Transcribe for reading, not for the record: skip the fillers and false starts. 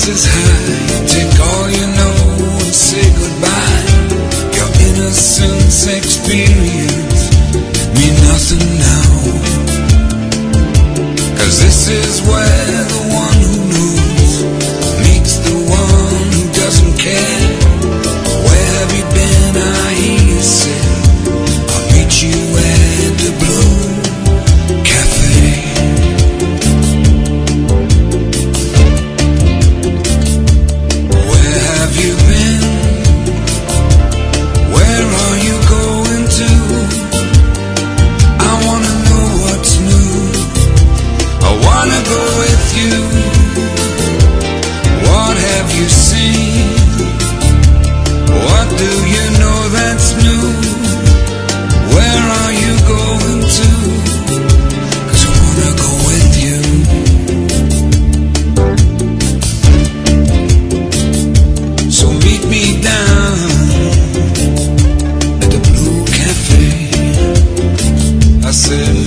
prices high. Take all you know and say goodbye. Your innocence experience mean nothing now. 'Cause this is where the one who knows meets the one who doesn't care. Where have you been? I hear you say, I'll meet you at the Blue Cafe. Where have you been? Where are you going to? I wanna know what's new. I wanna go with you. What have you seen? What do you know that's new? Where are you going to? 'Cause I wanna go with you. So meet me down at the Blue Cafe. I said